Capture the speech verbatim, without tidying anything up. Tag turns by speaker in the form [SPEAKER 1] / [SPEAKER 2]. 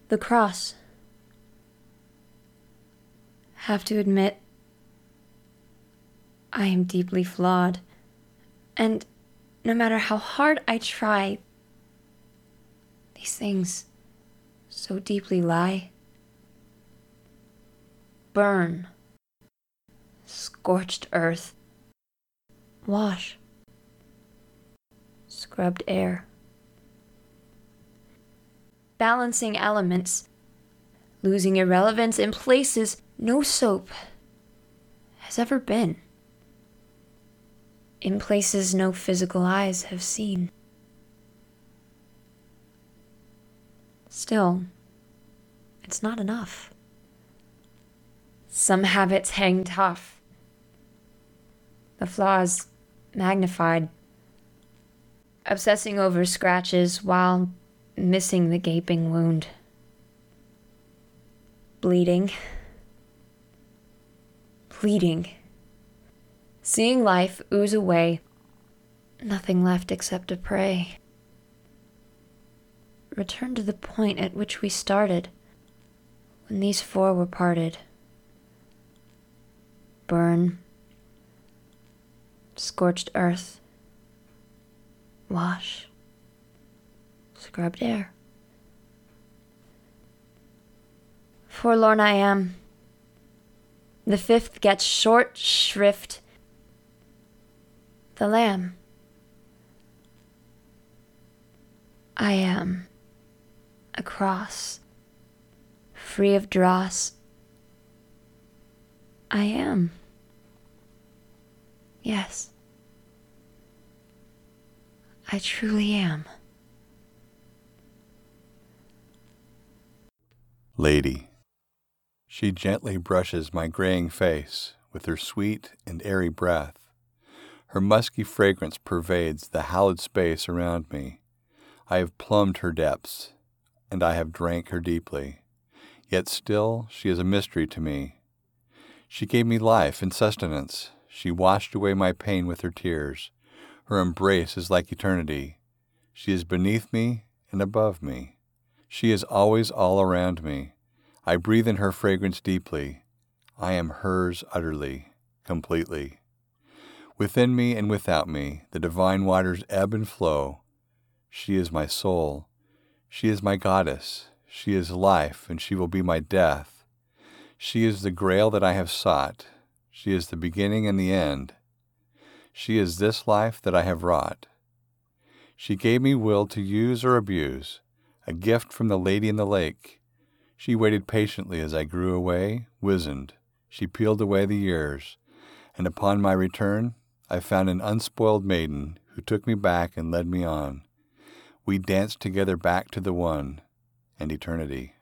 [SPEAKER 1] The cross. Have to admit, I am deeply flawed, and no matter how hard I try, these things so deeply lie. Burn, scorched earth, wash, scrubbed air. Balancing elements, losing irrelevance in places no soap has ever been, in places no physical eyes have seen. Still, it's not enough. Some habits hang tough, the flaws magnified, obsessing over scratches while missing the gaping wound. Bleeding. Bleeding. Seeing life ooze away, nothing left except to pray. Return to the point at which we started, when these four were parted. Burn, scorched earth, wash, scrubbed air. Forlorn I am. The fifth gets short shrift. The lamb. I am a cross, free of dross. I am. Yes. I truly am.
[SPEAKER 2] Lady. She gently brushes my graying face with her sweet and airy breath. Her musky fragrance pervades the hallowed space around me. I have plumbed her depths, and I have drank her deeply. Yet still she is a mystery to me. She gave me life and sustenance. She washed away my pain with her tears. Her embrace is like eternity. She is beneath me and above me. She is always all around me. I breathe in her fragrance deeply. I am hers utterly, completely. Within me and without me, the divine waters ebb and flow. She is my soul. She is my goddess. She is life, and she will be my death. She is the grail that I have sought. She is the beginning and the end. She is this life that I have wrought. She gave me will to use or abuse, a gift from the lady in the lake. She waited patiently as I grew away, wizened. She peeled away the years, and upon my return, I found an unspoiled maiden who took me back and led me on. We danced together back to the one and eternity.